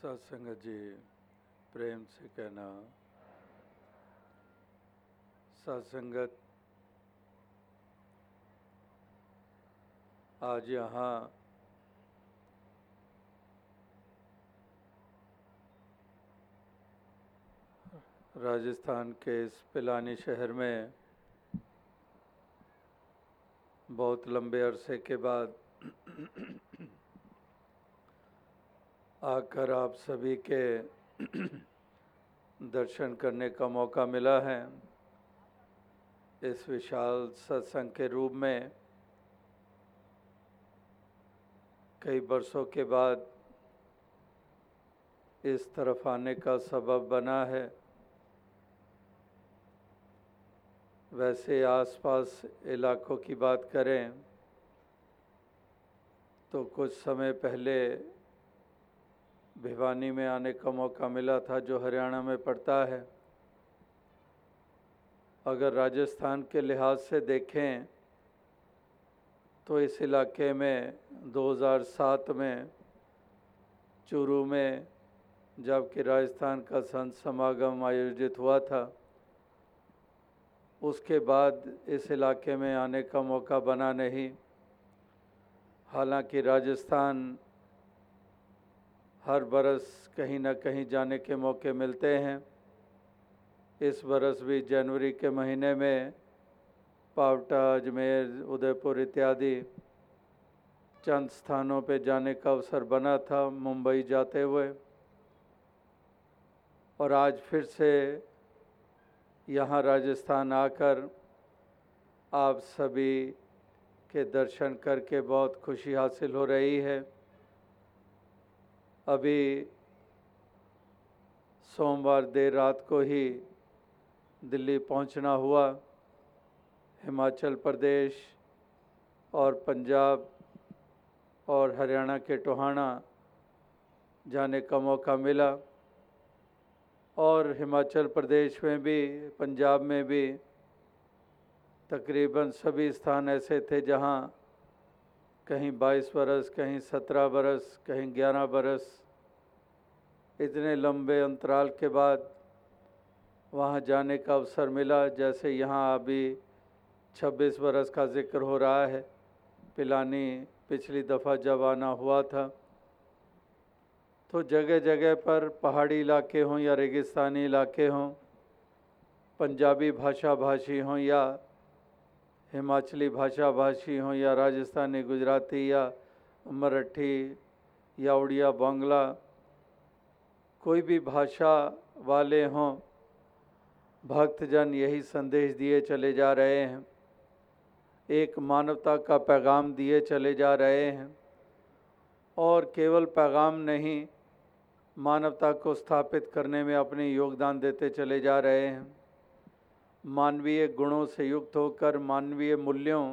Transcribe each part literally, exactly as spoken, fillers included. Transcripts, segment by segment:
सत्संगत जी प्रेम से कहना, सत्संगत आज यहाँ राजस्थान के इस पिलानी शहर में बहुत लंबे अरसे के बाद आकर आप सभी के दर्शन करने का मौका मिला है। इस विशाल सत्संग के रूप में कई वर्षों के बाद इस तरफ आने का सबब बना है। वैसे आसपास इलाकों की बात करें तो कुछ समय पहले भिवानी में आने का मौका मिला था, जो हरियाणा में पड़ता है। अगर राजस्थान के लिहाज से देखें तो इस इलाके में दो हज़ार सात में चूरू में जबकि राजस्थान का संत समागम आयोजित हुआ था, उसके बाद इस इलाके में आने का मौका बना नहीं। हालांकि राजस्थान हर बरस कहीं न कहीं जाने के मौके मिलते हैं। इस बरस भी जनवरी के महीने में पावटा, अजमेर, उदयपुर इत्यादि चंद स्थानों पे जाने का अवसर बना था मुंबई जाते हुए, और आज फिर से यहाँ राजस्थान आकर आप सभी के दर्शन करके बहुत खुशी हासिल हो रही है। अभी सोमवार देर रात को ही दिल्ली पहुंचना हुआ। हिमाचल प्रदेश और पंजाब और हरियाणा के टोहाना जाने का मौका मिला, और हिमाचल प्रदेश में भी पंजाब में भी तकरीबन सभी स्थान ऐसे थे जहां कहीं बाईस बरस, कहीं सत्रह बरस, कहीं ग्यारह बरस, इतने लंबे अंतराल के बाद वहाँ जाने का अवसर मिला। जैसे यहाँ अभी छब्बीस बरस का जिक्र हो रहा है। पिलानी पिछली दफ़ा जब आना हुआ था तो जगह जगह पर पहाड़ी इलाके हों या रेगिस्तानी इलाके हों, पंजाबी भाषा भाषी हों या हिमाचली भाषा भाषी हों या राजस्थानी, गुजराती या मराठी या उड़िया, बांग्ला, कोई भी भाषा वाले हों, भक्तजन यही संदेश दिए चले जा रहे हैं, एक मानवता का पैगाम दिए चले जा रहे हैं। और केवल पैगाम नहीं, मानवता को स्थापित करने में अपने योगदान देते चले जा रहे हैं। मानवीय गुणों से युक्त होकर, मानवीय मूल्यों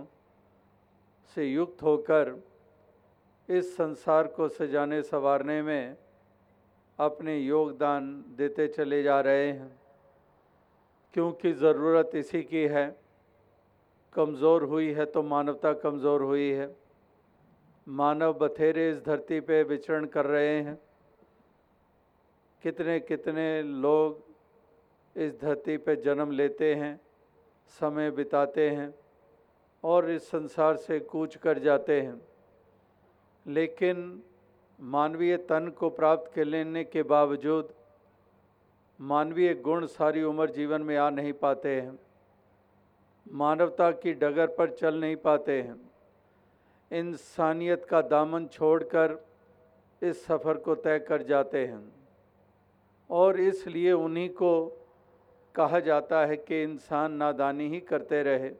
से युक्त होकर इस संसार को सजाने संवारने में अपने योगदान देते चले जा रहे हैं, क्योंकि ज़रूरत इसी की है। कमज़ोर हुई है तो मानवता कमज़ोर हुई है। मानव बथेरे इस धरती पे विचरण कर रहे हैं। कितने कितने लोग इस धरती पे जन्म लेते हैं, समय बिताते हैं और इस संसार से कूच कर जाते हैं, लेकिन मानवीय तन को प्राप्त कर लेने के बावजूद मानवीय गुण सारी उम्र जीवन में आ नहीं पाते हैं, मानवता की डगर पर चल नहीं पाते हैं, इंसानियत का दामन छोड़कर इस सफ़र को तय कर जाते हैं। और इसलिए उन्हीं को कहा जाता है कि इंसान नादानी ही करते रहे,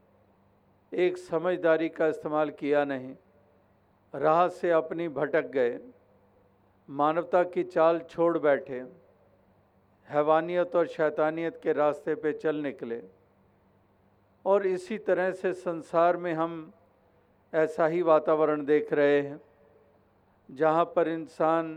एक समझदारी का इस्तेमाल किया नहीं, राह से अपनी भटक गए, मानवता की चाल छोड़ बैठे, हैवानियत और शैतानियत के रास्ते पे चल निकले। और इसी तरह से संसार में हम ऐसा ही वातावरण देख रहे हैं, जहाँ पर इंसान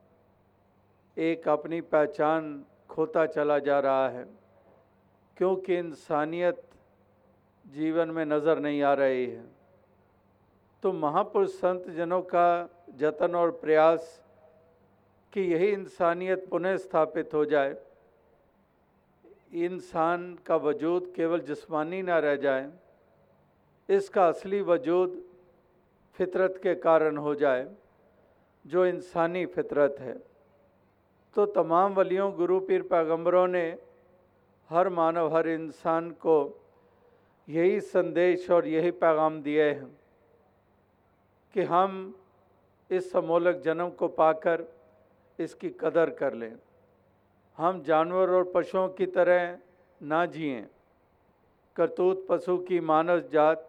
एक अपनी पहचान खोता चला जा रहा है, क्योंकि इंसानियत जीवन में नज़र नहीं आ रही है। तो महापुरुष संत जनों का जतन और प्रयास कि यही इंसानियत पुनः स्थापित हो जाए, इंसान का वजूद केवल जिस्मानी ना रह जाए, इसका असली वजूद फितरत के कारण हो जाए जो इंसानी फितरत है। तो तमाम वलियों, गुरु, पीर, पैगंबरों ने हर मानव, हर इंसान को यही संदेश और यही पैगाम दिए हैं कि हम इस समोलक जन्म को पाकर इसकी कदर कर लें। हम जानवर और पशुओं की तरह ना जिएं। करतूत पशु की मानव जात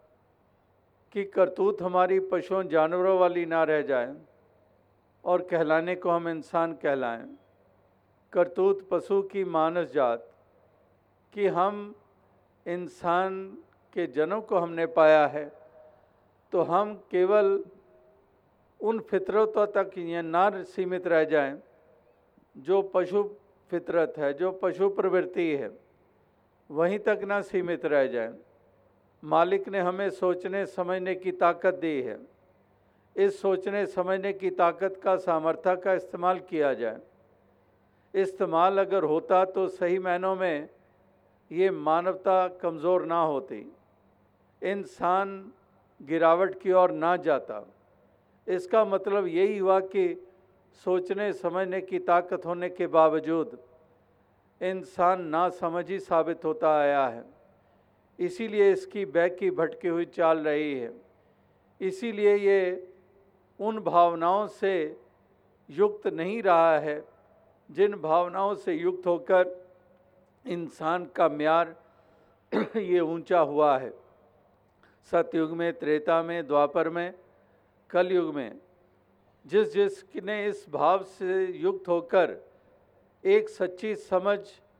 की करतूत हमारी पशुओं जानवरों वाली ना रह जाए और कहलाने को हम इंसान कहलाएं। करतूत पशु की मानस जात कि हम इंसान के जन्म को हमने पाया है, तो हम केवल उन फितरतों तक ये ना सीमित रह जाएं जो पशु फितरत है, जो पशु प्रवृत्ति है, वहीं तक ना सीमित रह जाएं। मालिक ने हमें सोचने समझने की ताकत दी है। इस सोचने समझने की ताकत का, सामर्थ्य का इस्तेमाल किया जाए। इस्तेमाल अगर होता तो सही मायनों में ये मानवता कमज़ोर ना होती, इंसान गिरावट की ओर ना जाता। इसका मतलब यही हुआ कि सोचने समझने की ताकत होने के बावजूद इंसान नासमझी साबित होता आया है। इसीलिए इसकी बहकी भटकी हुई चाल रही है। इसीलिए ये उन भावनाओं से युक्त नहीं रहा है जिन भावनाओं से युक्त होकर इंसान का म्यार ये ऊंचा हुआ है। सतयुग में, त्रेता में, द्वापर में, कलयुग में जिस जिसने इस भाव से युक्त होकर एक सच्ची समझ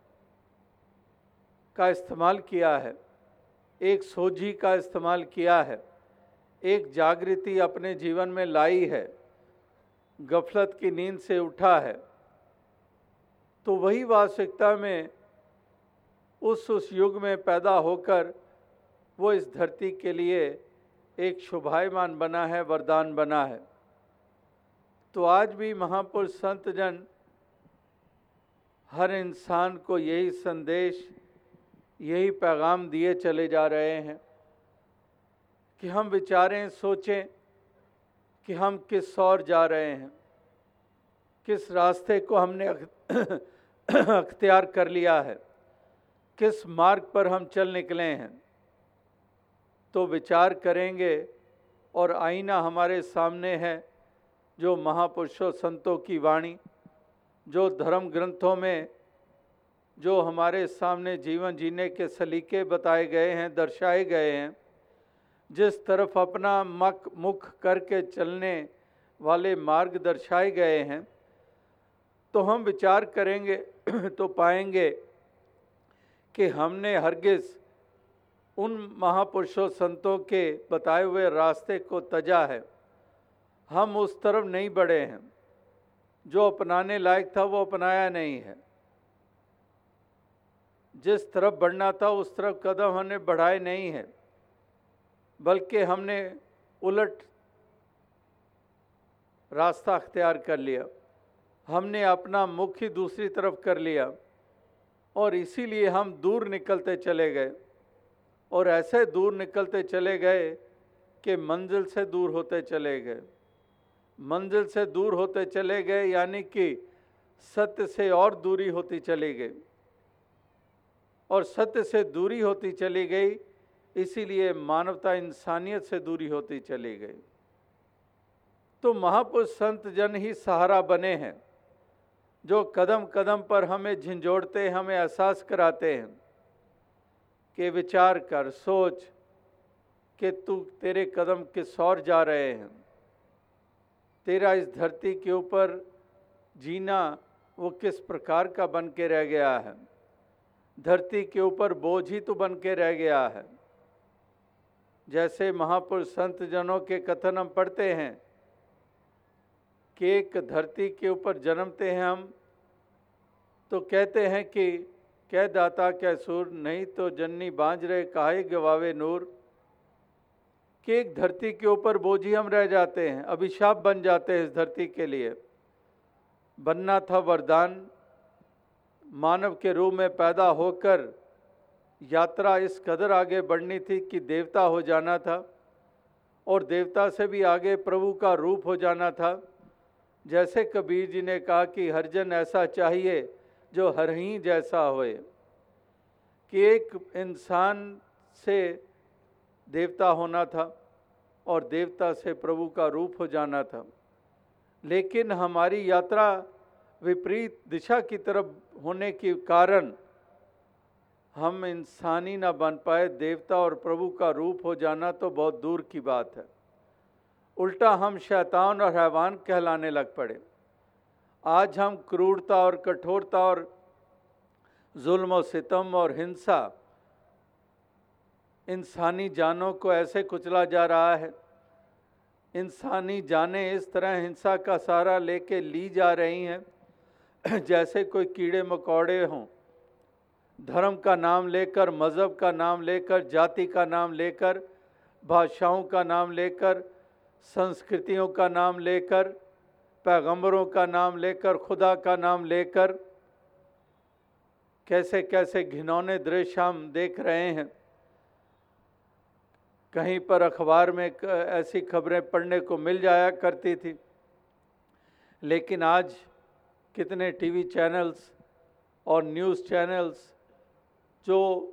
का इस्तेमाल किया है, एक सोझी का इस्तेमाल किया है, एक जागृति अपने जीवन में लाई है, गफलत की नींद से उठा है, तो वही वास्तविकता में उस उस युग में पैदा होकर वो इस धरती के लिए एक शोभायमान बना है, वरदान बना है। तो आज भी महापुरुष संत जन हर इंसान को यही संदेश, यही पैगाम दिए चले जा रहे हैं कि हम विचारें, सोचें कि हम किस ओर जा रहे हैं, किस रास्ते को हमने अख्तियार कर लिया है, किस मार्ग पर हम चल निकले हैं। तो विचार करेंगे और आईना हमारे सामने है, जो महापुरुषों संतों की वाणी, जो धर्म ग्रंथों में जो हमारे सामने जीवन जीने के सलीके बताए गए हैं, दर्शाए गए हैं, जिस तरफ अपना मक मुख करके चलने वाले मार्ग दर्शाए गए हैं, तो हम विचार करेंगे तो पाएंगे कि हमने हरगिज़ उन महापुरुषों संतों के बताए हुए रास्ते को तजा है। हम उस तरफ नहीं बढ़े हैं, जो अपनाने लायक था वो अपनाया नहीं है। जिस तरफ बढ़ना था उस तरफ कदम हमने बढ़ाए नहीं है, बल्कि हमने उलट रास्ता अख्तियार कर लिया। हमने अपना मुख ही दूसरी तरफ कर लिया और इसीलिए हम दूर निकलते चले गए, और ऐसे दूर निकलते चले गए कि मंजिल से दूर होते चले गए। मंजिल से दूर होते चले गए यानी कि सत्य से और दूरी होती चली गई, और सत्य से दूरी होती चली गई, इसीलिए मानवता, इंसानियत से दूरी होती चली गई। तो महापुरुष संत जन ही सहारा बने हैं, जो कदम कदम पर हमें झंझोड़ते, हमें एहसास कराते हैं कि विचार कर, सोच कि तू, तेरे कदम किस ओर जा रहे हैं, तेरा इस धरती के ऊपर जीना वो किस प्रकार का बन के रह गया है। धरती के ऊपर बोझ ही तो बन के रह गया है। जैसे महापुरुष संत जनों के कथन हम पढ़ते हैं कि एक धरती के ऊपर जन्मते हैं हम, तो कहते हैं कि कह दाता क्या सूर, नहीं तो जननी बांझ रहे काहे गवावे नूर, कि एक धरती के ऊपर बोझी हम रह जाते हैं, अभिशाप बन जाते हैं इस धरती के लिए। बनना था वरदान, मानव के रूप में पैदा होकर यात्रा इस कदर आगे बढ़नी थी कि देवता हो जाना था, और देवता से भी आगे प्रभु का रूप हो जाना था। जैसे कबीर जी ने कहा कि हर जन ऐसा चाहिए जो हर ही जैसा होए, कि एक इंसान से देवता होना था और देवता से प्रभु का रूप हो जाना था। लेकिन हमारी यात्रा विपरीत दिशा की तरफ होने के कारण हम इंसानी ना बन पाए। देवता और प्रभु का रूप हो जाना तो बहुत दूर की बात है, उल्टा हम शैतान और हैवान कहलाने लग पड़े। आज हम क्रूरता और कठोरता और जुल्म और सितम और हिंसा, इंसानी जानों को ऐसे कुचला जा रहा है, इंसानी जानें इस तरह हिंसा का सहारा लेके ली जा रही हैं जैसे कोई कीड़े मकोड़े हों। धर्म का नाम लेकर, मज़हब का नाम लेकर, जाति का नाम लेकर, भाषाओं का नाम लेकर, संस्कृतियों का नाम लेकर, पैगंबरों का नाम लेकर, खुदा का नाम लेकर कैसे कैसे घिनौने दृश्य हम देख रहे हैं। कहीं पर अखबार में ऐसी खबरें पढ़ने को मिल जाया करती थी, लेकिन आज कितने टीवी चैनल्स और न्यूज़ चैनल्स जो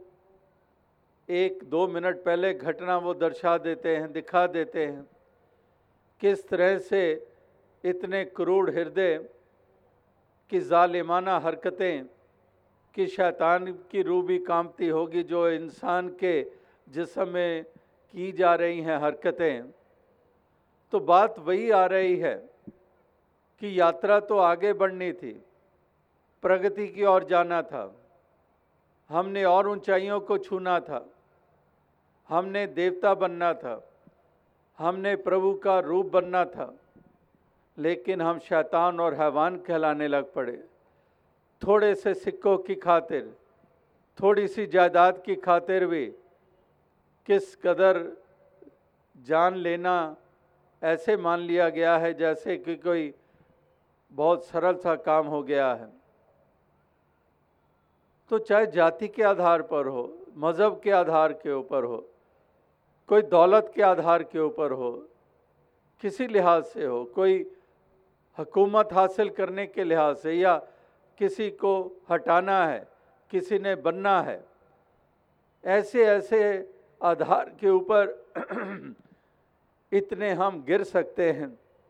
एक दो मिनट पहले घटना वो दर्शा देते हैं, दिखा देते हैं, किस तरह से इतने क्रूर हृदय की जालिमाना हरकतें कि शैतान की रूह भी कांपती होगी जो इंसान के जिस्म में की जा रही हैं हरकतें। तो बात वही आ रही है कि यात्रा तो आगे बढ़नी थी, प्रगति की ओर जाना था, हमने और ऊंचाइयों को छूना था, हमने देवता बनना था, हमने प्रभु का रूप बनना था, लेकिन हम शैतान और हैवान कहलाने लग पड़े। थोड़े से सिक्कों की खातिर, थोड़ी सी जायदाद की खातिर भी किस कदर जान लेना ऐसे मान लिया गया है जैसे कि कोई बहुत सरल सा काम हो गया है। तो चाहे जाति के आधार पर हो, मज़हब के आधार के ऊपर हो, कोई दौलत के आधार के ऊपर हो, किसी लिहाज से हो, कोई हुकूमत हासिल करने के लिहाज से, या किसी को हटाना है, किसी ने बनना है, ऐसे ऐसे आधार के ऊपर इतने हम गिर सकते हैं।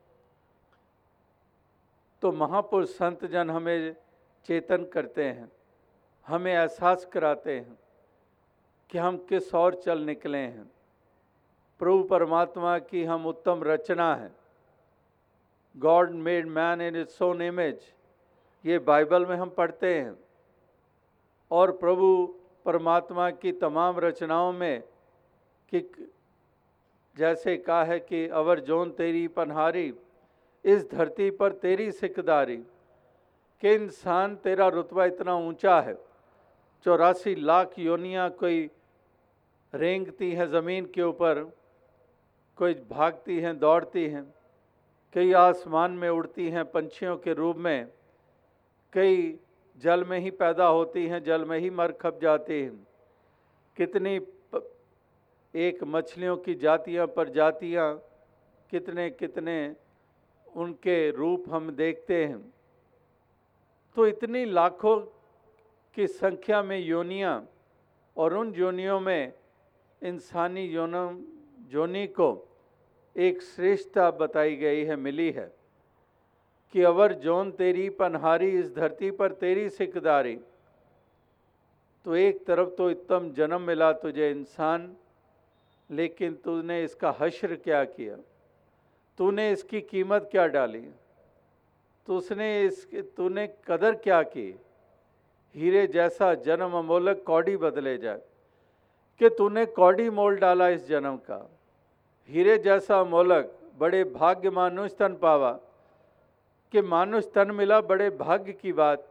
तो महापुरुष संत जन हमें चेतन करते हैं, हमें एहसास कराते हैं कि हम किस ओर चल निकले हैं। प्रभु परमात्मा की हम उत्तम रचना है। God made man in its own image, ये बाइबल में हम पढ़ते हैं। और प्रभु परमात्मा की तमाम रचनाओं में कि जैसे कहा है कि अवर जोन तेरी पनहारी, इस धरती पर तेरी सिकदारी, कि इंसान तेरा रुतबा इतना ऊंचा है। चौरासी लाख योनियाँ कोई रेंगती हैं ज़मीन के ऊपर, कोई भागती हैं, दौड़ती हैं, कई आसमान में उड़ती हैं पंछियों के रूप में, कई जल में ही पैदा होती हैं, जल में ही मर खप जाती हैं। कितनी एक मछलियों की जातियां पर जातियां, कितने कितने उनके रूप हम देखते हैं। तो इतनी लाखों की संख्या में योनियां, और उन योनियों में इंसानी योनों योनि को एक श्रेष्ठता बताई गई है, मिली है कि अवर जोन तेरी पनहारी, इस धरती पर तेरी सिकदारी। तो एक तरफ तो उत्तम जन्म मिला तुझे इंसान, लेकिन तूने इसका हश्र क्या किया, तूने इसकी कीमत क्या डाली, तो उसने इस तूने कदर क्या की। हीरे जैसा जन्म अमोलक कौड़ी बदले जाए, कि तूने कौड़ी मोल डाला इस जन्म का। हीरे जैसा अमोलक, बड़े भाग्य मानुष तन पावा, कि मानुष तन मिला, बड़े भाग्य की बात।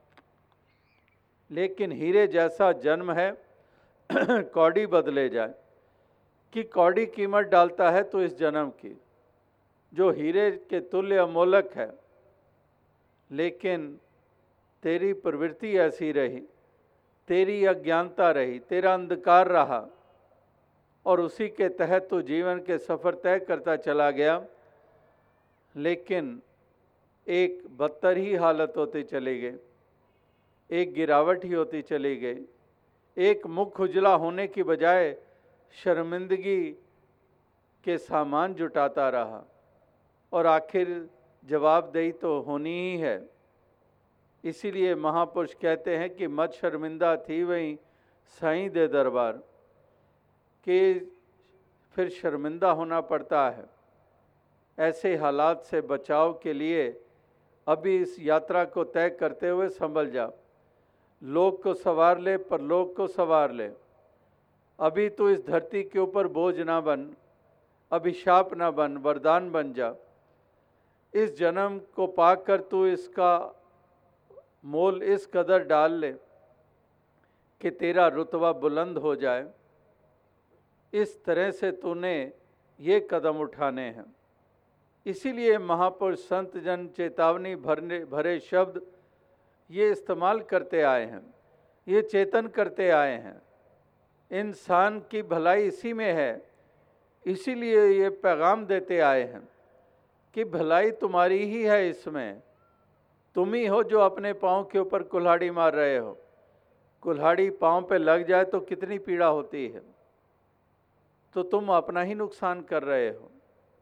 लेकिन हीरे जैसा जन्म है कौड़ी बदले जाए, कि कौड़ी कीमत डालता है तो इस जन्म की, जो हीरे के तुल्य अमोलक है, लेकिन तेरी प्रवृत्ति ऐसी रही, तेरी अज्ञानता रही, तेरा अंधकार रहा और उसी के तहत तू जीवन के सफ़र तय करता चला गया, लेकिन एक बदतर ही हालत होती चली गई, एक गिरावट ही होती चली गई, एक मुख उजला होने की बजाय शर्मिंदगी के सामान जुटाता रहा और आखिर जवाबदेही तो होनी ही है। इसीलिए महापुरुष कहते हैं कि मत शर्मिंदा थी वहीं साईं दे दरबार, कि फिर शर्मिंदा होना पड़ता है। ऐसे हालात से बचाव के लिए अभी इस यात्रा को तय करते हुए संभल जा। लोक को संवार ले, परलोक को संवार ले। अभी तो इस धरती के ऊपर बोझ ना बन, अभिशाप ना बन, वरदान बन जा। इस जन्म को पाकर तू इसका मोल इस कदर डाल ले कि तेरा रुतबा बुलंद हो जाए। इस तरह से तूने ये कदम उठाने हैं। इसीलिए महापुरुष संत जन चेतावनी भरने भरे शब्द ये इस्तेमाल करते आए हैं, ये चेतन करते आए हैं। इंसान की भलाई इसी में है, इसीलिए ये पैगाम देते आए हैं कि भलाई तुम्हारी ही है। इसमें तुम ही हो जो अपने पाँव के ऊपर कुल्हाड़ी मार रहे हो। कुल्हाड़ी पाँव पे लग जाए तो कितनी पीड़ा होती है, तो तुम अपना ही नुकसान कर रहे हो।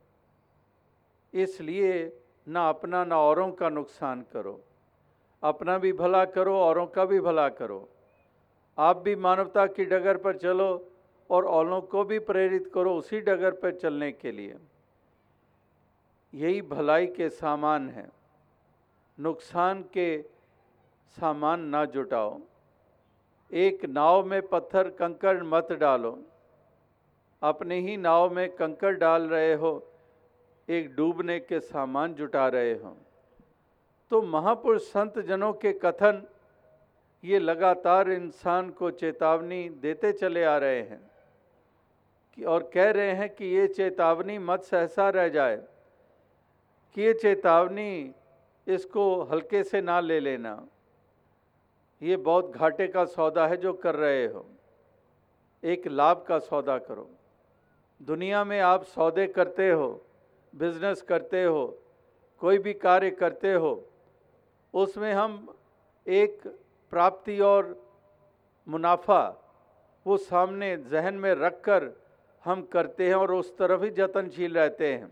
इसलिए ना अपना ना औरों का नुकसान करो, अपना भी भला करो, औरों का भी भला करो। आप भी मानवता की डगर पर चलो और औरों को भी प्रेरित करो उसी डगर पर चलने के लिए। यही भलाई के सामान है। नुकसान के सामान ना जुटाओ। एक नाव में पत्थर कंकड़ मत डालो। अपने ही नाव में कंकड़ डाल रहे हो, एक डूबने के सामान जुटा रहे हो। तो महापुरुष संत जनों के कथन ये लगातार इंसान को चेतावनी देते चले आ रहे हैं कि और कह रहे हैं कि ये चेतावनी मत सहसा रह जाए, कि ये चेतावनी इसको हल्के से ना ले लेना। ये बहुत घाटे का सौदा है जो कर रहे हो। एक लाभ का सौदा करो। दुनिया में आप सौदे करते हो, बिजनेस करते हो, कोई भी कार्य करते हो, उसमें हम एक प्राप्ति और मुनाफा वो सामने जहन में रखकर हम करते हैं और उस तरफ ही जतनशील रहते हैं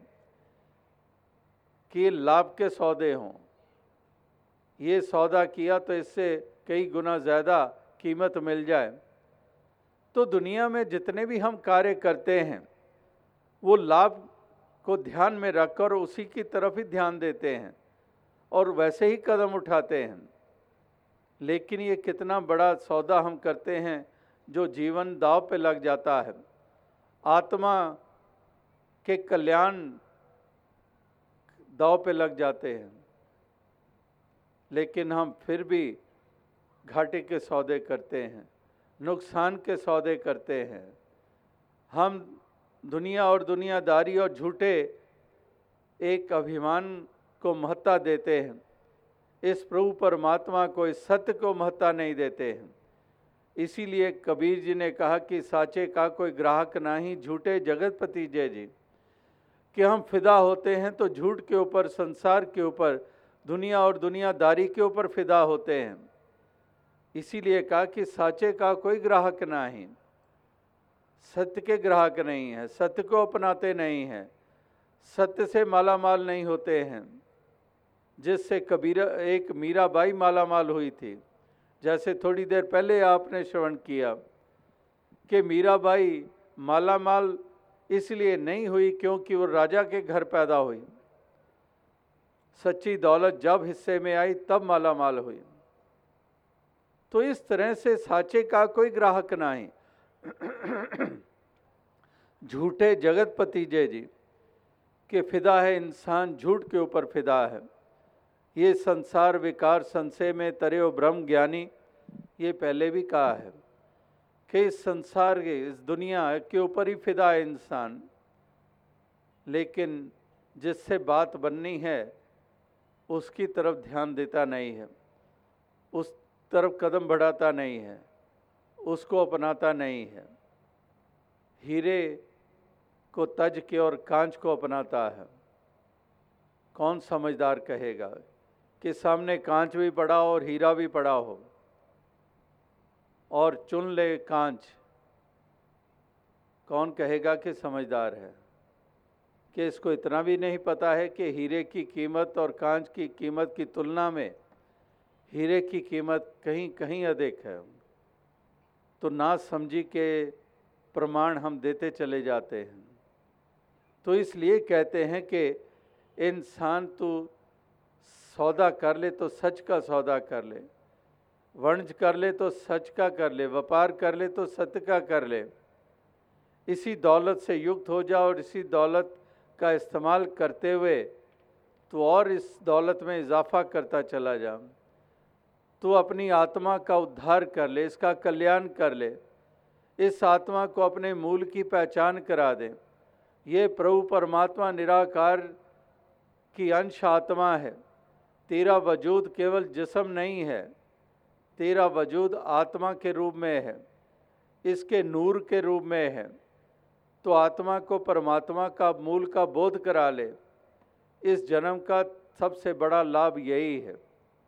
कि ये लाभ के सौदे हों। ये सौदा किया तो इससे कई गुना ज़्यादा कीमत मिल जाए। तो दुनिया में जितने भी हम कार्य करते हैं वो लाभ को ध्यान में रखकर उसी की तरफ ही ध्यान देते हैं और वैसे ही कदम उठाते हैं। लेकिन ये कितना बड़ा सौदा हम करते हैं जो जीवन दांव पे लग जाता है। आत्मा के कल्याण दांव पे लग जाते हैं, लेकिन हम फिर भी घाटे के सौदे करते हैं, नुकसान के सौदे करते हैं। हम दुनिया और दुनियादारी और झूठे एक अभिमान को महत्ता देते हैं, इस प्रभु परमात्मा को, इस सत्य को महत्ता नहीं देते हैं। इसीलिए कबीर जी ने कहा कि साचे का कोई ग्राहक नहीं, झूठे जगतपति जय जी। कि हम फिदा होते हैं तो झूठ के ऊपर, संसार के ऊपर, दुनिया और दुनियादारी के ऊपर फिदा होते हैं। इसीलिए कहा कि साचे का कोई ग्राहक नहीं, सत्य के ग्राहक नहीं है, सत्य को अपनाते नहीं हैं, सत्य से माला माल नहीं होते हैं। जिससे कबीर एक मीराबाई माला माल हुई थी, जैसे थोड़ी देर पहले आपने श्रवण किया कि मीराबाई माला माल इसलिए नहीं हुई क्योंकि वो राजा के घर पैदा हुई। सच्ची दौलत जब हिस्से में आई तब माला माल हुई। तो इस तरह से साचे का कोई ग्राहक नहीं। झूठे जगतपति जय जी के फिदा है इंसान, झूठ के ऊपर फिदा है। ये संसार विकार संशय में तरे ब्रह्म ज्ञानी, ये पहले भी कहा है कि इस संसार के, इस दुनिया के ऊपर ही फिदा है इंसान। लेकिन जिससे बात बननी है उसकी तरफ ध्यान देता नहीं है, उस तरफ कदम बढ़ाता नहीं है, उसको अपनाता नहीं है। हीरे को तज के और कांच को अपनाता है। कौन समझदार कहेगा कि सामने कांच भी पड़ा और हीरा भी पड़ा हो और चुन ले कांच? कौन कहेगा कि समझदार है? कि इसको इतना भी नहीं पता है कि हीरे की कीमत और कांच की कीमत की तुलना में हीरे की कीमत कहीं कहीं अधिक है। तो ना समझी के प्रमाण हम देते चले जाते हैं। तो इसलिए कहते हैं कि इंसान तू सौदा कर ले तो सच का सौदा कर ले, वाणिज्य कर ले तो सच का कर ले, व्यापार कर ले तो सत्य का कर ले। इसी दौलत से युक्त हो जा और इसी दौलत का इस्तेमाल करते हुए तो और इस दौलत में इजाफा करता चला जा। तो अपनी आत्मा का उद्धार कर ले, इसका कल्याण कर ले, इस आत्मा को अपने मूल की पहचान करा दे। ये प्रभु परमात्मा निराकार की अंश आत्मा है। तेरा वजूद केवल जिस्म नहीं है, तेरा वजूद आत्मा के रूप में है, इसके नूर के रूप में है। तो आत्मा को परमात्मा का मूल का बोध करा ले। इस जन्म का सबसे बड़ा लाभ यही है।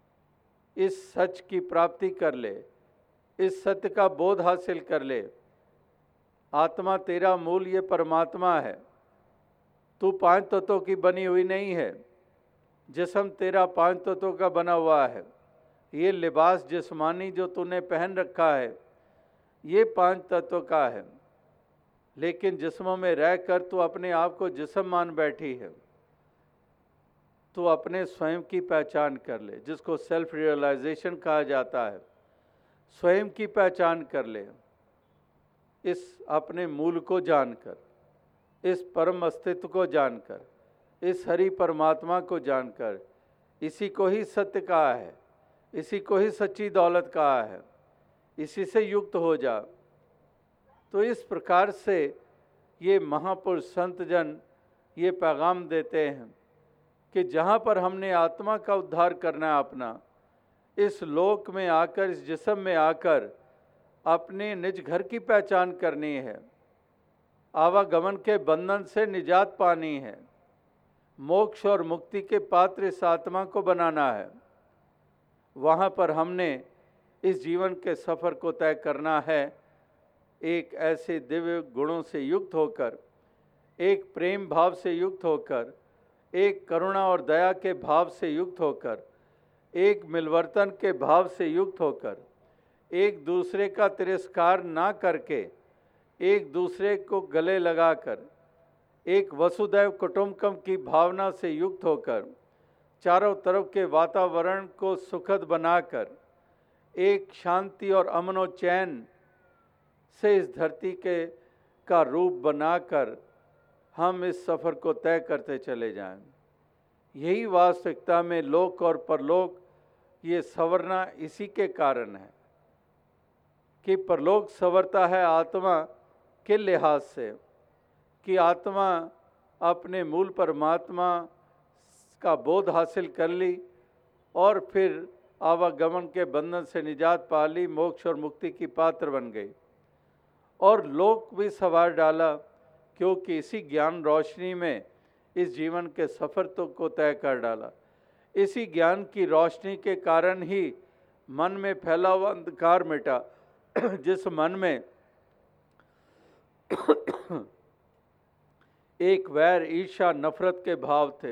इस सच की प्राप्ति कर ले, इस सत्य का बोध हासिल कर ले। आत्मा तेरा मूल ये परमात्मा है। तू पांच तत्वों की बनी हुई नहीं है। जिस्म तेरा पांच तत्वों का बना हुआ है। ये लिबास जिस्मानी जो तूने पहन रखा है ये पांच तत्वों का है। लेकिन जिस्मों में रहकर तू अपने आप को जिस्म मान बैठी है। तू अपने स्वयं की पहचान कर ले, जिसको सेल्फ रियलाइजेशन कहा जाता है। स्वयं की पहचान कर ले, इस अपने मूल को जानकर, इस परम अस्तित्व को जानकर, इस हरि परमात्मा को जानकर, इसी को ही सत्य कहा है, इसी को ही सच्ची दौलत कहा है। इसी से युक्त हो जा। तो इस प्रकार से ये महापुरुष संत जन ये पैगाम देते हैं कि जहाँ पर हमने आत्मा का उद्धार करना है अपना, इस लोक में आकर, इस जिस्म में आकर अपने निज घर की पहचान करनी है। आवागमन के बंधन से निजात पानी है। मोक्ष और मुक्ति के पात्र इस आत्मा को बनाना है। वहाँ पर हमने इस जीवन के सफ़र को तय करना है एक ऐसे दिव्य गुणों से युक्त होकर, एक प्रेम भाव से युक्त होकर, एक करुणा और दया के भाव से युक्त होकर, एक मिलवर्तन के भाव से युक्त होकर, एक दूसरे का तिरस्कार ना करके, एक दूसरे को गले लगाकर, एक वसुदैव कुटुंबकम की भावना से युक्त होकर, चारों तरफ के वातावरण को सुखद बनाकर, एक शांति और अमन और चैन से इस धरती के का रूप बनाकर हम इस सफ़र को तय करते चले जाएं। यही वास्तविकता में लोक और परलोक ये संवरना इसी के कारण है कि परलोक संवरता है आत्मा के लिहाज से, कि आत्मा अपने मूल परमात्मा का बोध हासिल कर ली और फिर आवागमन के बंधन से निजात पा ली, मोक्ष और मुक्ति की पात्र बन गई। और लोक भी सवार डाला, क्योंकि इसी ज्ञान रोशनी में इस जीवन के सफ़र तो को तय कर डाला। इसी ज्ञान की रोशनी के कारण ही मन में फैला हुआ अंधकार मिटा। जिस मन में एक वैर, ईर्ष्या, नफरत के भाव थे,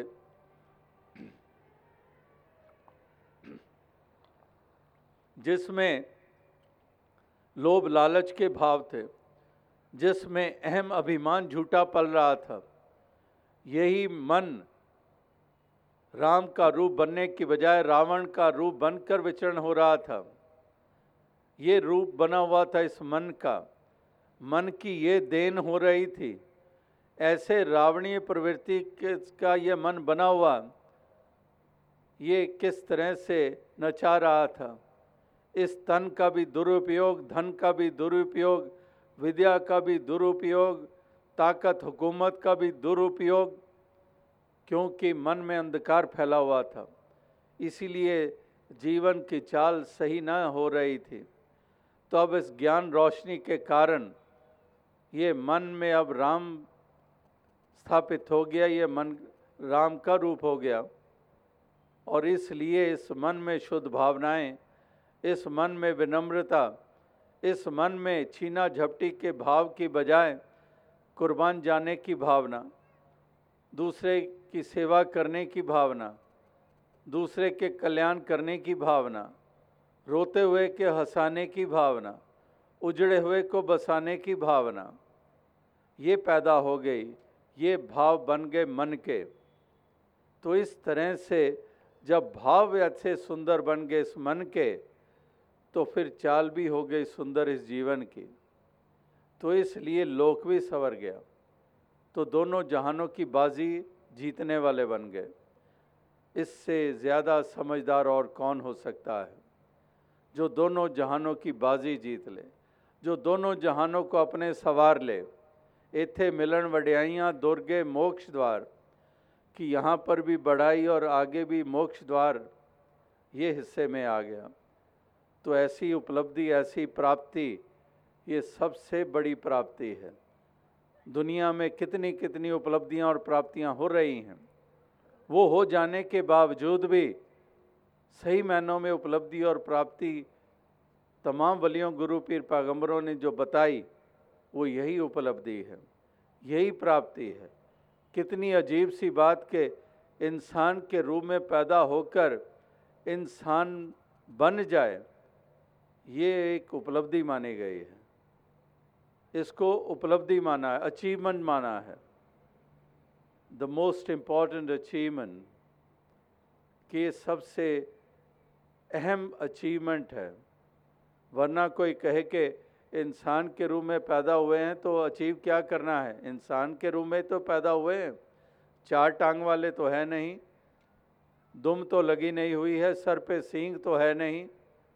जिसमें लोभ लालच के भाव थे, जिसमें अहम अभिमान झूठा पल रहा था, यही मन राम का रूप बनने की बजाय रावण का रूप बनकर विचरण हो रहा था। ये रूप बना हुआ था इस मन का, मन की ये देन हो रही थी। ऐसे रावणीय प्रवृत्ति का ये मन बना हुआ, ये किस तरह से नचा रहा था। इस तन का भी दुरुपयोग, धन का भी दुरुपयोग, विद्या का भी दुरुपयोग, ताकत हुकूमत का भी दुरुपयोग, क्योंकि मन में अंधकार फैला हुआ था। इसीलिए जीवन की चाल सही न हो रही थी। तो अब इस ज्ञान रोशनी के कारण ये मन में अब राम स्थापित हो गया, ये मन राम का रूप हो गया। और इसलिए इस मन में शुद्ध भावनाएं, इस मन में विनम्रता, इस मन में छीना झपटी के भाव की बजाय कुर्बान जाने की भावना, दूसरे की सेवा करने की भावना, दूसरे के कल्याण करने की भावना, रोते हुए के हंसाने की भावना, उजड़े हुए को बसाने की भावना, ये पैदा हो गई, ये भाव बन गए मन के। तो इस तरह से जब भाव अच्छे सुंदर बन गए इस मन के, तो फिर चाल भी हो गई सुंदर इस जीवन की। तो इसलिए लोक भी संवर गया, तो दोनों जहानों की बाजी जीतने वाले बन गए। इससे ज़्यादा समझदार और कौन हो सकता है, जो दोनों जहानों की बाजी जीत ले, जो दोनों जहानों को अपने सवार ले। इथे मिलन वड्याइयाँ दुर्गे मोक्ष द्वार, कि यहाँ पर भी बढ़ाई और आगे भी मोक्ष द्वार, ये हिस्से में आ गया। तो ऐसी उपलब्धि, ऐसी प्राप्ति, ये सबसे बड़ी प्राप्ति है। दुनिया में कितनी कितनी उपलब्धियाँ और प्राप्तियाँ हो रही हैं, वो हो जाने के बावजूद भी सही मायनों में उपलब्धि और प्राप्ति तमाम वलियों, गुरु, पीर, पैगंबरों ने जो बताई, वो यही उपलब्धि है, यही प्राप्ति है। कितनी अजीब सी बात के इंसान के रूप में पैदा होकर इंसान बन जाए, ये एक उपलब्धि मानी गई है। इसको उपलब्धि माना है, अचीवमेंट माना है, द मोस्ट इम्पॉर्टेंट अचीवमेंट, कि ये सबसे अहम अचीवमेंट है। वरना कोई कहे कि इंसान के रूप में पैदा हुए हैं तो अचीव क्या करना है, इंसान के रूप में तो पैदा हुए हैं, चार टांग वाले तो है नहीं, दुम तो लगी नहीं हुई है, सर पे सींग तो है नहीं,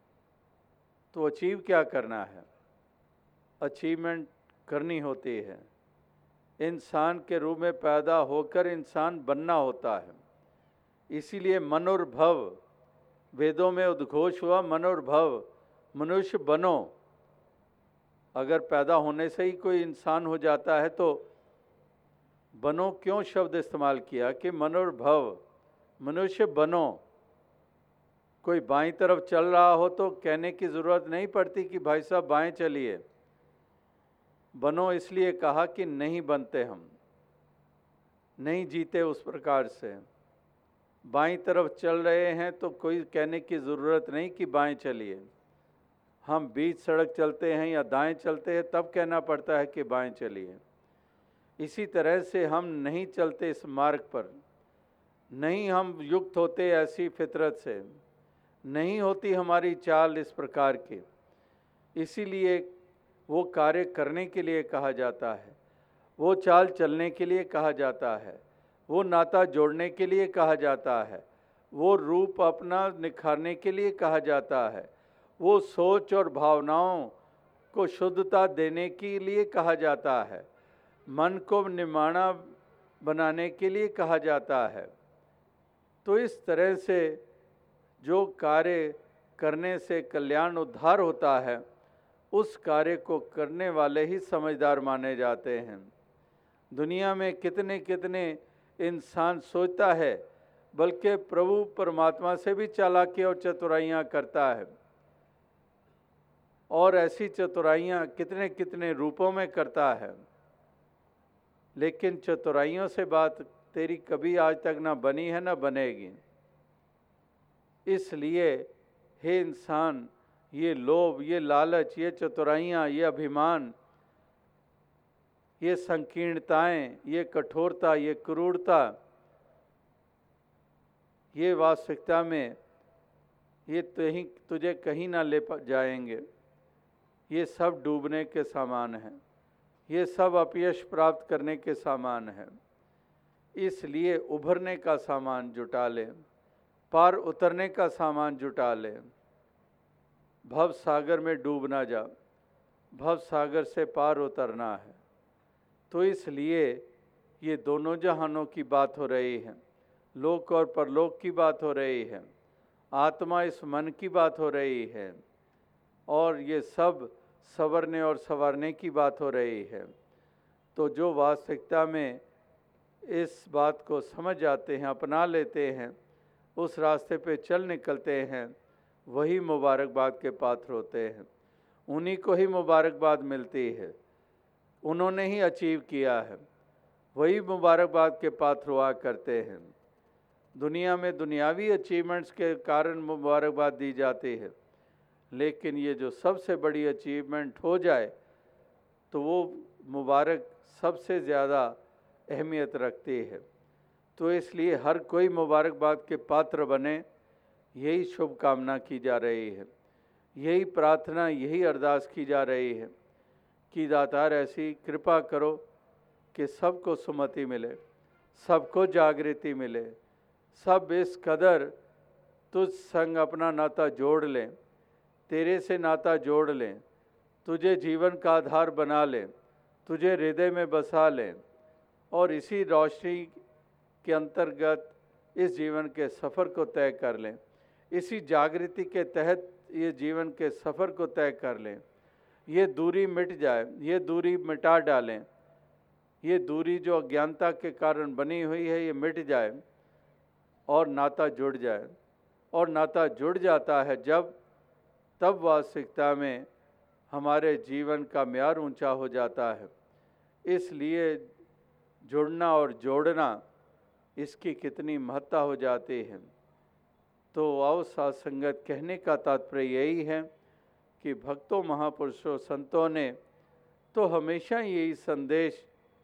तो अचीव क्या करना है। अचीवमेंट करनी होती है, इंसान के रूप में पैदा होकर इंसान बनना होता है। इसीलिए मनोर्भव, वेदों में उद्घोष हुआ, मनोर्भव, मनुष्य बनो। अगर पैदा होने से ही कोई इंसान हो जाता है तो बनो क्यों शब्द इस्तेमाल किया, कि मनोर्भव, मनुष्य बनो। कोई बाईं तरफ चल रहा हो तो कहने की ज़रूरत नहीं पड़ती कि भाई साहब बाएं चलिए। बनो इसलिए कहा कि नहीं बनते, हम नहीं जीते उस प्रकार से। बाईं तरफ चल रहे हैं तो कोई कहने की ज़रूरत नहीं कि बाएं चलिए। हम बीच सड़क चलते हैं या दाएं चलते हैं तब कहना पड़ता है कि बाएं चलिए। इसी तरह से हम नहीं चलते इस मार्ग पर, नहीं हम युक्त होते ऐसी फितरत से, नहीं होती हमारी चाल इस प्रकार की। इसीलिए वो कार्य करने के लिए कहा जाता है, वो चाल चलने के लिए कहा जाता है, वो नाता जोड़ने के लिए कहा जाता है, वो रूप अपना निखारने के लिए कहा जाता है, वो सोच और भावनाओं को शुद्धता देने के लिए कहा जाता है, मन को निमाणा बनाने के लिए कहा जाता है। तो इस तरह से जो कार्य करने से कल्याण उद्धार होता है, उस कार्य को करने वाले ही समझदार माने जाते हैं। दुनिया में कितने कितने इंसान सोचता है, बल्कि प्रभु परमात्मा से भी चालाकी और चतुराइयाँ करता है, और ऐसी चतुराइयाँ कितने कितने रूपों में करता है। लेकिन चतुराइयों से बात तेरी कभी आज तक ना बनी है ना बनेगी। इसलिए हे इंसान, ये लोभ, ये लालच, ये चतुराइयाँ, ये अभिमान, ये संकीर्णताएं, ये कठोरता, ये क्रूरता, ये वास्तविकता में ये कहीं तुझे कहीं ना ले जाएंगे। ये सब डूबने के सामान हैं, ये सब अपयश प्राप्त करने के सामान हैं। इसलिए उभरने का सामान जुटा ले, पार उतरने का सामान जुटा ले। भव सागर में डूब ना जा, भव सागर से पार उतरना है। तो इसलिए ये दोनों जहानों की बात हो रही है, लोक और परलोक की बात हो रही है। आत्मा इस मन की बात हो रही है, और ये सब संवरने और संवारने की बात हो रही है। तो जो वास्तविकता में इस बात को समझ जाते हैं, अपना लेते हैं, उस रास्ते पे चल निकलते हैं, वही मुबारकबाद के पात्र होते हैं। उन्हीं को ही मुबारकबाद मिलती है, उन्होंने ही अचीव किया है, वही मुबारकबाद के पात्र हुआ करते हैं। दुनिया में दुनियावी अचीवमेंट्स के कारण मुबारकबाद दी जाती है, लेकिन ये जो सबसे बड़ी अचीवमेंट हो जाए तो वो मुबारक सबसे ज़्यादा अहमियत रखती है। तो इसलिए हर कोई मुबारकबाद के पात्र बने, यही शुभकामना की जा रही है, यही प्रार्थना, यही अरदास की जा रही है कि दातार ऐसी कृपा करो कि सबको सुमति मिले, सबको जागृति मिले, सब इस कदर तुझ संग अपना नाता जोड़ लें, तेरे से नाता जोड़ लें, तुझे जीवन का आधार बना लें, तुझे हृदय में बसा लें, और इसी रोशनी के अंतर्गत इस जीवन के सफ़र को तय कर लें, इसी जागृति के तहत ये जीवन के सफ़र को तय कर लें। ये दूरी मिट जाए, ये दूरी मिटा डालें, ये दूरी जो अज्ञानता के कारण बनी हुई है ये मिट जाए और नाता जुड़ जाए। और नाता जुड़ जाता है जब, तब वास्तविकता में हमारे जीवन का म्यार ऊंचा हो जाता है। इसलिए जुड़ना और जोड़ना, इसकी कितनी महत्ता हो जाती है। तो आओ साथ संगत, कहने का तात्पर्य यही है कि भक्तों, महापुरुषों, संतों ने तो हमेशा यही संदेश,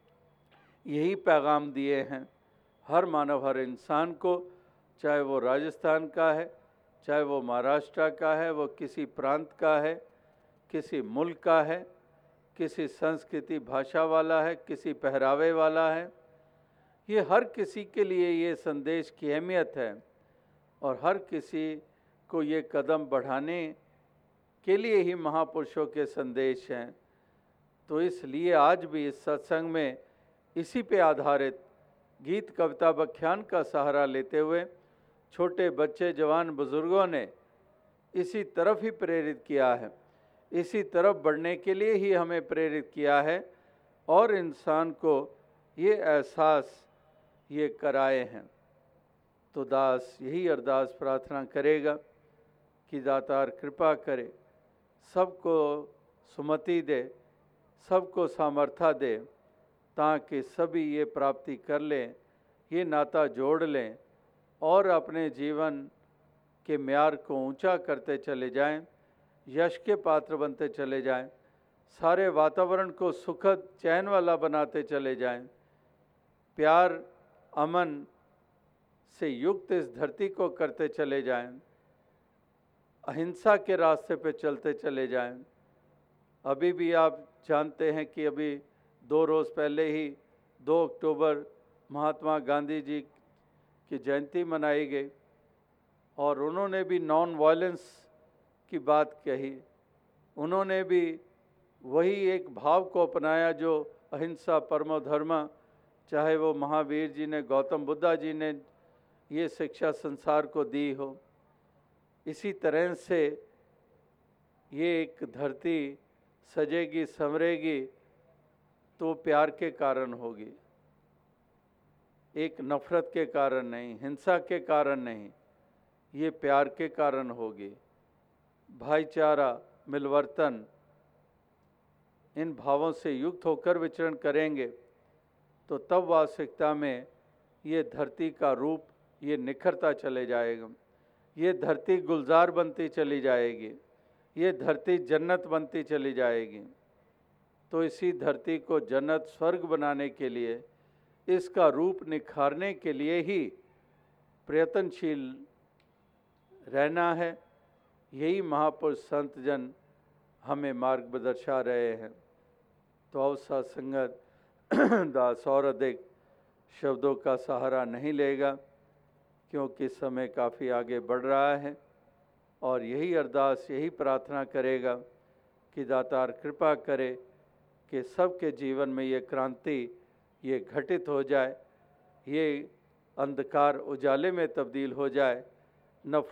यही पैगाम दिए हैं हर मानव, हर इंसान को, चाहे वो राजस्थान का है, चाहे वो महाराष्ट्र का है, वो किसी प्रांत का है, किसी मुल्क का है, किसी संस्कृति भाषा वाला है, किसी पहरावे वाला है, ये हर किसी के लिए ये संदेश की अहमियत है और हर किसी को ये कदम बढ़ाने के लिए ही महापुरुषों के संदेश हैं। तो इसलिए आज भी इस सत्संग में इसी पे आधारित गीत, कविता, व्याख्यान का सहारा लेते हुए छोटे बच्चे, जवान, बुजुर्गों ने इसी तरफ ही प्रेरित किया है, इसी तरफ बढ़ने के लिए ही हमें प्रेरित किया है और इंसान को ये एहसास ये कराए हैं। तो दास यही अरदास प्रार्थना करेगा कि दातार कृपा करे, सबको सुमति दे, सबको सामर्थ्य दे, ताकि सभी ये प्राप्ति कर लें, ये नाता जोड़ लें और अपने जीवन के म्यार को ऊंचा करते चले जाएं, यश के पात्र बनते चले जाएं, सारे वातावरण को सुखद, चैन वाला बनाते चले जाएं, प्यार, अमन से युक्त इस धरती को करते चले जाएं, अहिंसा के रास्ते पे चलते चले जाएं। अभी भी आप जानते हैं कि अभी दो रोज़ पहले ही दो अक्टूबर महात्मा गांधी जी की जयंती मनाई गई और उन्होंने भी नॉन वायलेंस की बात कही। उन्होंने भी वही एक भाव को अपनाया जो अहिंसा परमो धर्म, चाहे वो महावीर जी ने, गौतम बुद्धा जी ने ये शिक्षा संसार को दी हो। इसी तरह से ये एक धरती सजेगी, संवरेगी तो प्यार के कारण होगी, एक नफरत के कारण नहीं, हिंसा के कारण नहीं, ये प्यार के कारण होगी। भाईचारा, मिलवर्तन, इन भावों से युक्त होकर विचरण करेंगे तो तब वास्तविकता में ये धरती का रूप ये निखरता चले जाएगा, ये धरती गुलजार बनती चली जाएगी, ये धरती जन्नत बनती चली जाएगी। तो इसी धरती को जन्नत, स्वर्ग बनाने के लिए, इसका रूप निखारने के लिए ही प्रयत्नशील रहना है। यही महापुरुष संत जन हमें मार्ग दर्शा रहे हैं। तो अवसा संगत दास और अधिक शब्दों का सहारा नहीं लेगा, क्योंकि समय काफ़ी आगे बढ़ रहा है और यही अरदास, यही प्रार्थना करेगा कि दातार कृपा करे कि सबके जीवन में ये क्रांति ये घटित हो जाए, ये अंधकार उजाले में तब्दील हो जाए, नफ़रत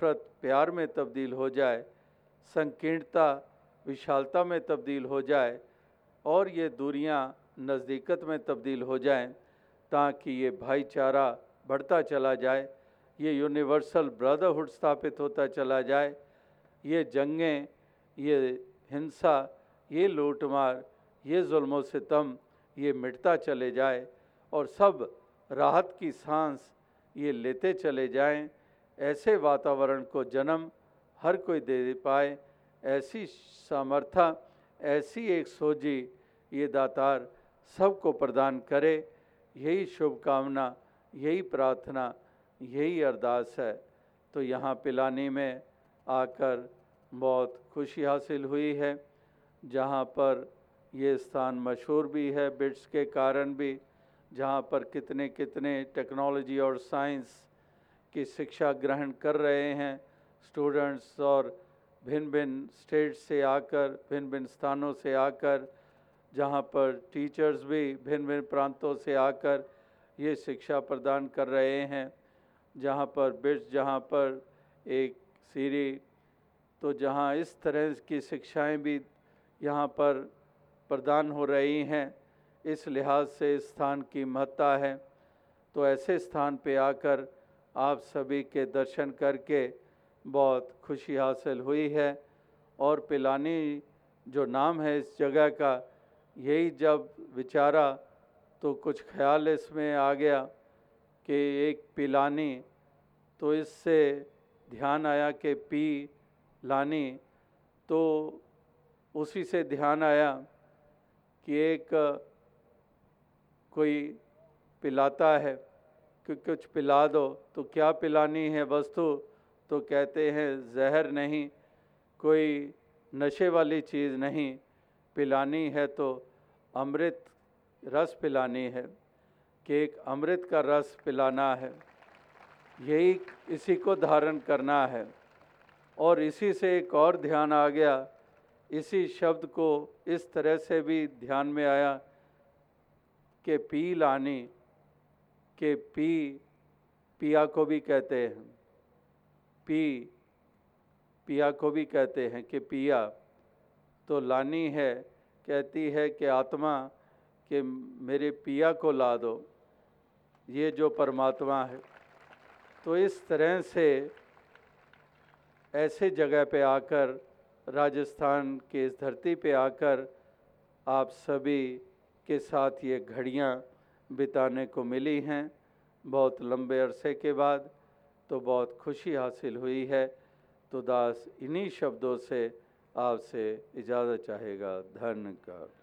प्यार में तब्दील हो जाए, संकीर्णता विशालता में तब्दील हो जाए और ये दूरियां नज़दीकत में तब्दील हो जाएं, ताकि ये भाईचारा बढ़ता चला जाए, ये यूनिवर्सल ब्रदरहुड स्थापित होता चला जाए, ये जंगें, ये हिंसा, ये लूटमार, ये जुल्म और सितम ये मिटता चले जाए और सब राहत की सांस ये लेते चले जाएं। ऐसे वातावरण को जन्म हर कोई दे पाए, ऐसी सामर्थ्य, ऐसी एक सोजी ये दातार सबको प्रदान करे। यही शुभकामना, यही प्रार्थना, यही अरदास है। तो यहाँ पिलानी में आकर बहुत खुशी हासिल हुई है, जहाँ पर ये स्थान मशहूर भी है बिट्स के कारण भी, जहाँ पर कितने कितने टेक्नोलॉजी और साइंस की शिक्षा ग्रहण कर रहे हैं स्टूडेंट्स, और भिन्न भिन्न स्टेट से आकर, भिन्न भिन्न स्थानों से आकर, जहाँ पर टीचर्स भी भिन्न भिन्न प्रांतों से आकर ये शिक्षा प्रदान कर रहे हैं। जहाँ पर बिट्स, जहाँ पर एक सीरी, तो जहाँ इस तरह की शिक्षाएं भी यहाँ पर प्रदान हो रही हैं, इस लिहाज से इस स्थान की महत्ता है। तो ऐसे स्थान पे आकर आप सभी के दर्शन करके बहुत खुशी हासिल हुई है। और पिलानी जो नाम है इस जगह का, यही जब विचारा तो कुछ ख्याल इसमें आ गया कि एक पिलानी, तो इससे ध्यान आया कि पी लानी, तो उसी से ध्यान आया कि एक कोई पिलाता है कि कुछ पिला दो, तो क्या पिलानी है वस्तु, तो कहते हैं जहर नहीं, कोई नशे वाली चीज़ नहीं, पिलानी है तो अमृत रस पिलानी है, कि एक अमृत का रस पिलाना है, यही इसी को धारण करना है। और इसी से एक और ध्यान आ गया, इसी शब्द को इस तरह से भी ध्यान में आया कि पी लानी, के पी पिया को भी कहते हैं, पी पिया को भी कहते हैं कि पिया, तो लानी है, कहती है कि आत्मा कि मेरे पिया को ला दो, ये जो परमात्मा है। तो इस तरह से ऐसे जगह पे आकर, राजस्थान के इस धरती पे आकर आप सभी के साथ ये घड़ियाँ बिताने को मिली हैं बहुत लंबे अरसे के बाद, तो बहुत खुशी हासिल हुई है। तो दास इन्हीं शब्दों से आपसे इजाज़त चाहेगा। धन्यवाद।